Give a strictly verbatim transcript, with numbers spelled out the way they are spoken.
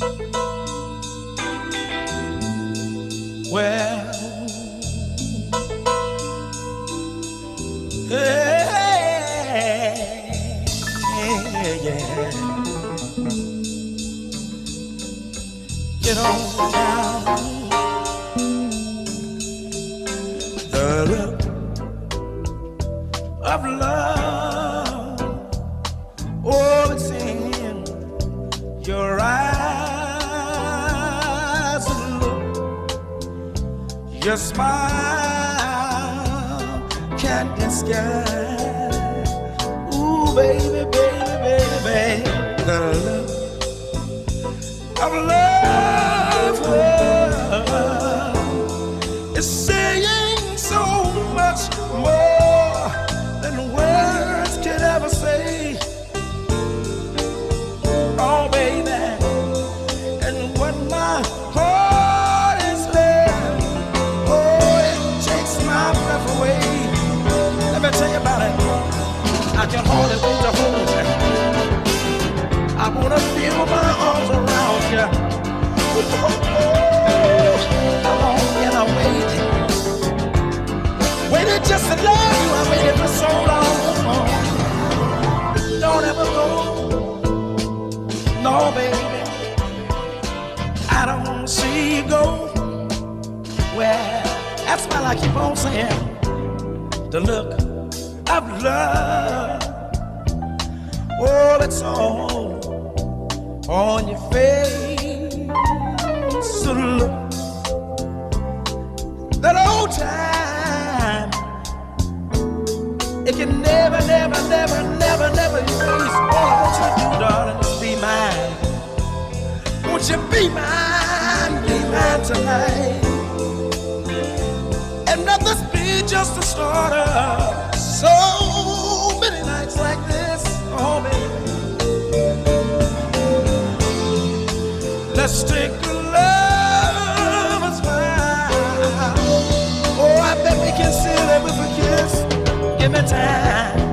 Well, hey, yeah, yeah. Get on down. The look of love, oh, it's in your eyes. Look, your smile can't disguise. Ooh, baby, baby, baby, baby. The look of love, love is saying so much more than words could ever say. Oh, baby, and when my heart is there, oh, it takes my breath away. Let me tell you about it. I can hardly wait to hold you. I wanna feel my arms around you. Oh, how long can I wait? Waited just to love you. I waited for so long. Don't ever go. No, baby. I don't wanna see you go. Well, that's why I keep on saying the look of love. Oh, it's all on your face. So look, that old time, it can never, never, never, never, never erase. All I want you to do, darling, is be mine. Won't you be mine, be mine tonight? And let this be just the start of so many nights like this. Oh, baby. Let's take a lover's vow. Oh, I bet we can seal it with a kiss. Give me time.